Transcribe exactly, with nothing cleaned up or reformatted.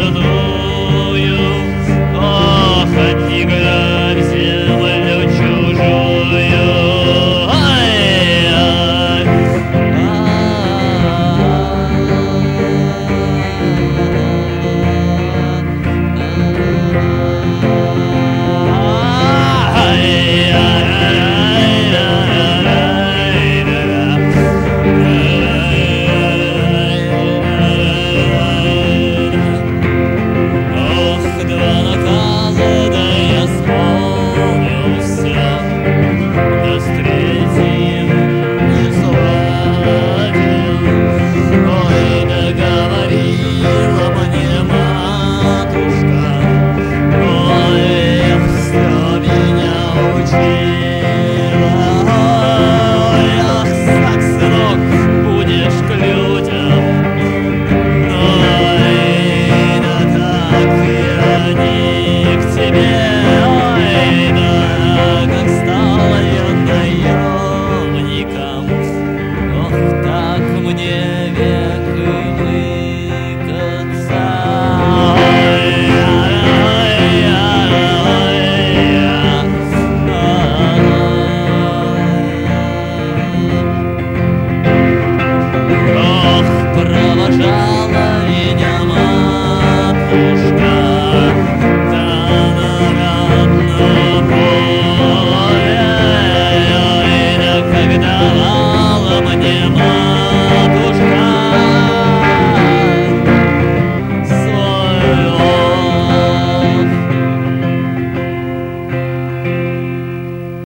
родную. Ох, одни глядь землю чужую. Ай-яй. Ох, два наказа, да я вспомнил всё. Да с третьим не сладил. Ой, да говорила мне матушка, ой, всё меня учила. Ой, ах, так, сынок, будешь к людям. Ой, да так я не к тебе. Ой, да как стал я наемником. Ох, так мне век и выкаться. Ой, ай, ай, ай. Ох, провожала меня матушка, да на родном поле. Ой, да как давала мне мать.